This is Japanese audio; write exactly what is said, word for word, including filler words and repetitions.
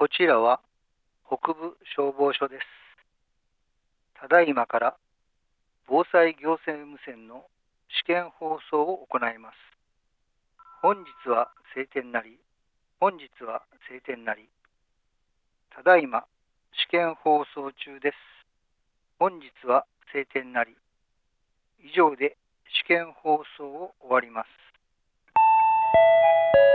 こちらは北部消防署です。ただいまから防災行政無線の試験放送を行います。本日は晴天なり、本日は晴天なり。ただいま試験放送中です。本日は晴天なり。以上で試験放送を終わります。